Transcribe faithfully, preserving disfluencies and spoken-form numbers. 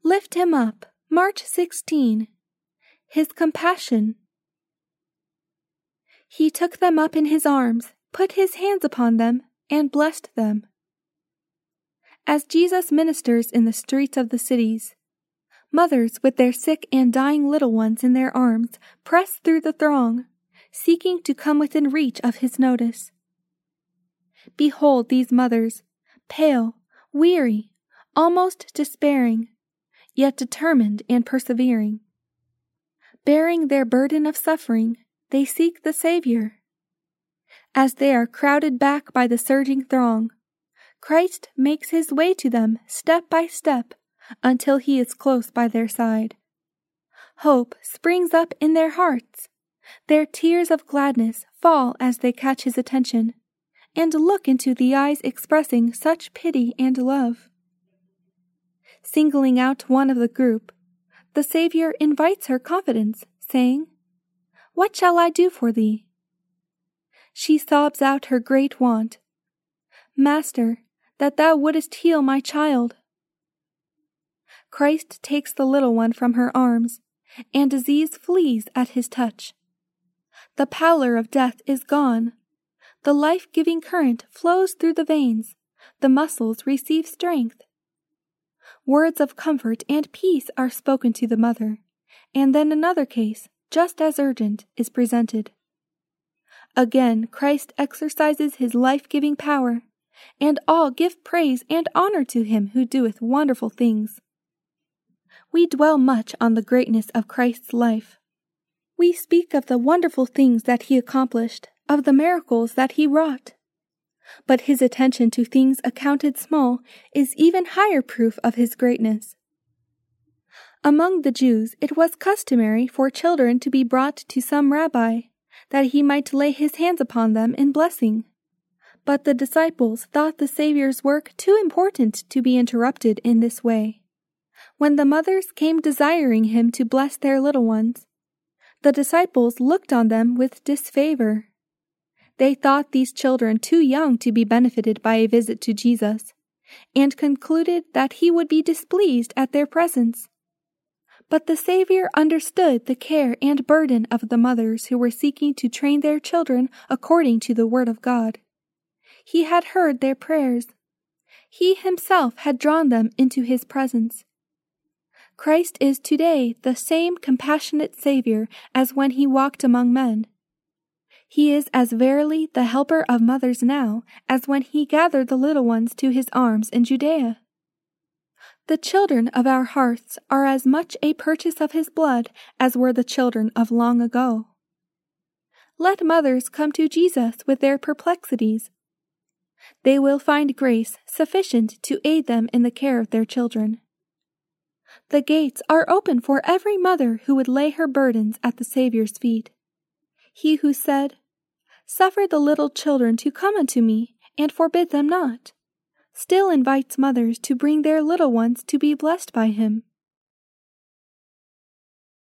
Lift him up. March sixteenth. His compassion. He took them up in his arms, put his hands upon them, and blessed them. As Jesus ministers in the streets of the cities, mothers with their sick and dying little ones in their arms press through the throng, seeking to come within reach of his notice. Behold these mothers, pale, weary, almost despairing, yet determined and persevering. Bearing their burden of suffering, they seek the Savior. As they are crowded back by the surging throng, Christ makes his way to them step by step until he is close by their side. Hope springs up in their hearts. Their tears of gladness fall as they catch his attention and look into the eyes expressing such pity and love. Singling out one of the group, the Savior invites her confidence, saying, "What shall I do for thee?" She sobs out her great want, "Master, that thou wouldest heal my child." Christ takes the little one from her arms, and disease flees at his touch. The pallor of death is gone. The life-giving current flows through the veins. The muscles receive strength. Words of comfort and peace are spoken to the mother, and then another case, just as urgent, is presented. Again Christ exercises his life-giving power, and all give praise and honor to him who doeth wonderful things. We dwell much on the greatness of Christ's life. We speak of the wonderful things that he accomplished, of the miracles that he wrought. But his attention to things accounted small is even higher proof of his greatness. Among the Jews it was customary for children to be brought to some rabbi, that he might lay his hands upon them in blessing. But the disciples thought the Savior's work too important to be interrupted in this way. When the mothers came desiring him to bless their little ones, the disciples looked on them with disfavor. They thought these children too young to be benefited by a visit to Jesus, and concluded that he would be displeased at their presence. But the Savior understood the care and burden of the mothers who were seeking to train their children according to the Word of God. He had heard their prayers. He himself had drawn them into his presence. Christ is today the same compassionate Savior as when he walked among men. He is as verily the helper of mothers now as when he gathered the little ones to his arms in Judea. The children of our hearts are as much a purchase of his blood as were the children of long ago. Let mothers come to Jesus with their perplexities. They will find grace sufficient to aid them in the care of their children. The gates are open for every mother who would lay her burdens at the Savior's feet. He who said, "Suffer the little children to come unto me, and forbid them not," still invites mothers to bring their little ones to be blessed by him.